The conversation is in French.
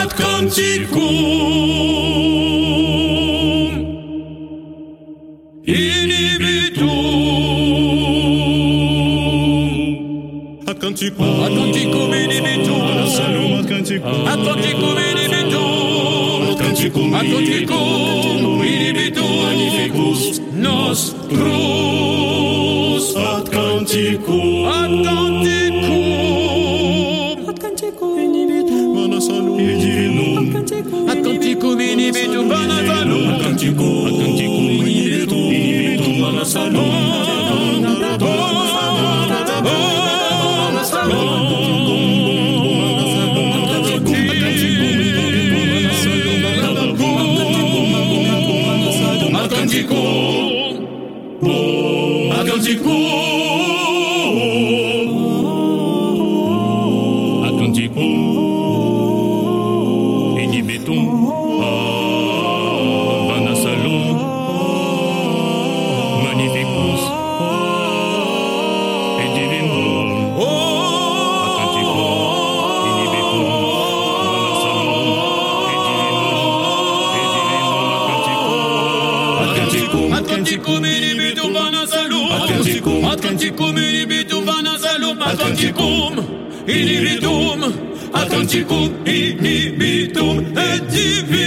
canticum inibitum ad canticum inibitum ad canticum inibitum ad canticum inibitum magnificus nostrus ad canticum inibitum vana salum divinum ad canticum inibitum vana salum ad canticum inibitum vana salum Canticum inibitum et divin